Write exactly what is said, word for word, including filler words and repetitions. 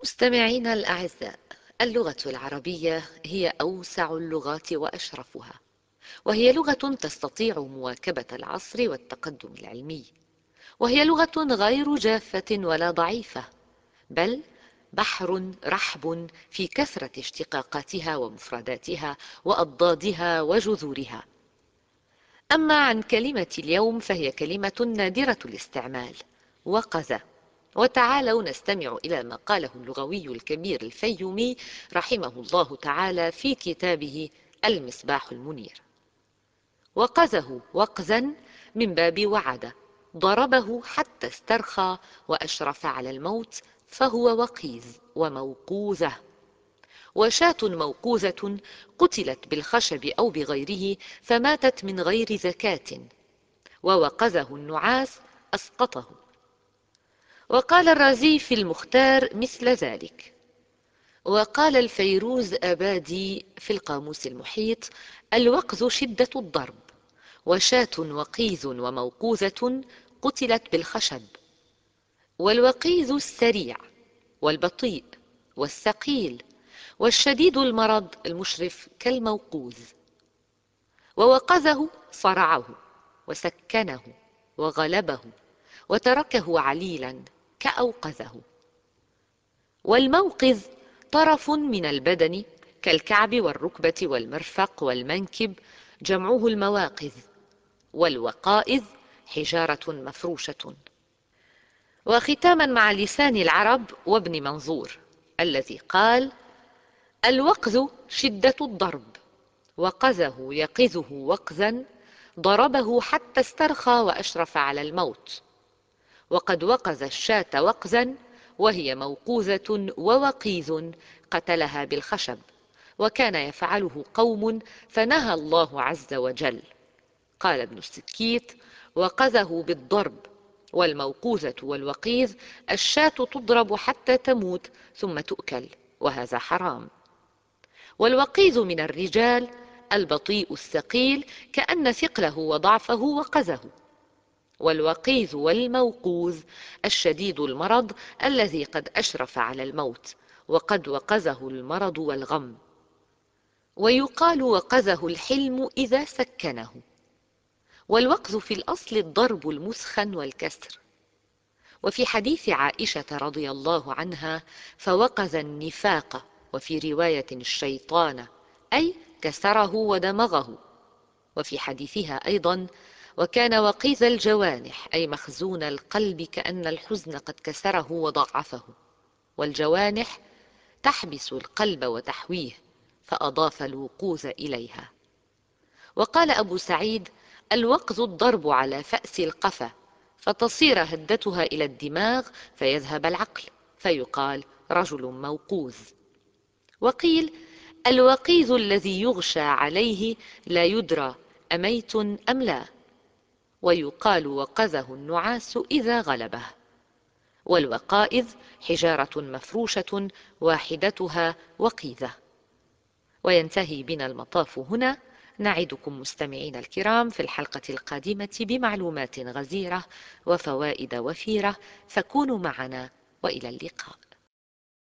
مستمعينا الأعزاء، اللغة العربية هي أوسع اللغات وأشرفها، وهي لغة تستطيع مواكبة العصر والتقدم العلمي، وهي لغة غير جافة ولا ضعيفة، بل بحر رحب في كثرة اشتقاقاتها ومفرداتها وأضدادها وجذورها. أما عن كلمة اليوم فهي كلمة نادرة الاستعمال، وقذ. وتعالوا نستمع إلى ما قاله اللغوي الكبير الفيومي رحمه الله تعالى في كتابه المصباح المنير: وقذه وقذا من باب وعد، ضربه حتى استرخى وأشرف على الموت، فهو وقيذ وموقوذة. وشاة موقوذة قتلت بالخشب أو بغيره فماتت من غير زكاة، ووقذه النعاس أسقطه. وقال الرازي في المختار مثل ذلك. وقال الفيروز أبادي في القاموس المحيط: الوقذ شدة الضرب، وشاة وقيذ وموقوذة قتلت بالخشب. والوقيذ السريع والبطيء والثقيل، والشديد المرض المشرف كالموقوذ. ووقذه صرعه وسكنه وغلبه وتركه عليلا كأوقذه. والموقذ طرف من البدن كالكعب والركبة والمرفق والمنكب، جمعه المواقذ. والوقائذ حجارة مفروشة. وختاما مع لسان العرب وابن منظور الذي قال: الوقذ شدة الضرب، وقذه يقذه وقذا، ضربه حتى استرخى وأشرف على الموت. وقد وقذ الشاة وقذا وهي موقوذة ووقيذ قتلها بالخشب، وكان يفعله قوم فنهى الله عز وجل. قال ابن السكيت: وقذه بالضرب. والموقوذة والوقيذ الشاة تضرب حتى تموت ثم تؤكل، وهذا حرام. والوقيذ من الرجال البطيء الثقيل كأن ثقله وضعفه وقذه. والوقيذ والموقوذ الشديد المرض الذي قد أشرف على الموت، وقد وقذه المرض والغم. ويقال وقذه الحلم إذا سكنه. والوقذ في الأصل الضرب المسخن والكسر. وفي حديث عائشة رضي الله عنها: فوقذ النفاق، وفي رواية الشيطان، أي كسره ودمغه. وفي حديثها أيضا: وكان وقيذ الجوانح، أي مخزون القلب كأن الحزن قد كسره وضعفه. والجوانح تحبس القلب وتحويه، فأضاف الوقوذ إليها. وقال أبو سعيد: الوقذ الضرب على فأس القفا، فتصير هدتها إلى الدماغ فيذهب العقل، فيقال رجل موقوذ. وقيل: الوقيذ الذي يغشى عليه لا يدرى أميت أم لا. ويقال وقذه النعاس إذا غلبه. والوقائذ حجارة مفروشة واحدتها وقيذة. وينتهي بنا المطاف هنا. نعدكم مستمعين الكرام في الحلقة القادمة بمعلومات غزيرة وفوائد وفيرة، فكونوا معنا وإلى اللقاء.